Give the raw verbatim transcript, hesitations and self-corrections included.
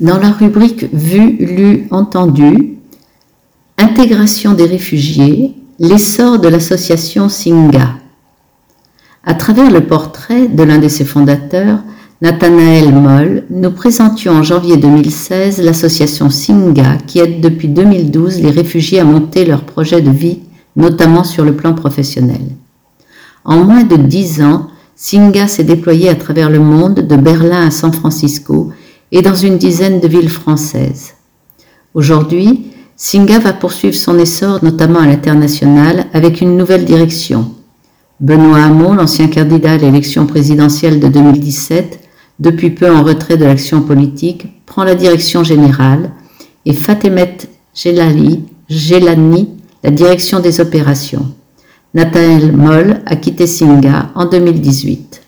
Dans la rubrique Vu, lu, entendu, intégration des réfugiés, l'essor de l'association Singa. À travers le portrait de l'un de ses fondateurs, Nathanaël Moll, nous présentions en janvier deux mille seize l'association Singa qui aide depuis deux mille douze les réfugiés à monter leur projet de vie, notamment sur le plan professionnel. En moins de dix ans, Singa s'est déployé à travers le monde, de Berlin à San Francisco et dans une dizaine de villes françaises. Aujourd'hui, Singa va poursuivre son essor, notamment à l'international, avec une nouvelle direction. Benoît Hamon, l'ancien candidat à l'élection présidentielle de deux mille dix-sept, depuis peu en retrait de l'action politique, prend la direction générale et Fatemet Gelali, Gelani la direction des opérations. Nathanaël Moll a quitté Singa en deux mille dix-huit.